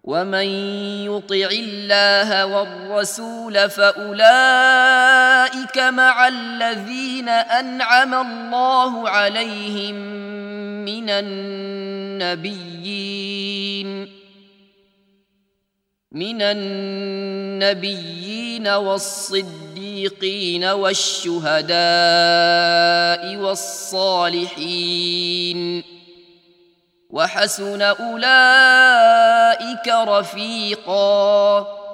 ومن يطع الله والرسول فأولئك مع الذين أنعم الله عليهم من النبيين والصديقين والشهداء والصالحين وحسن أولئك رفيقا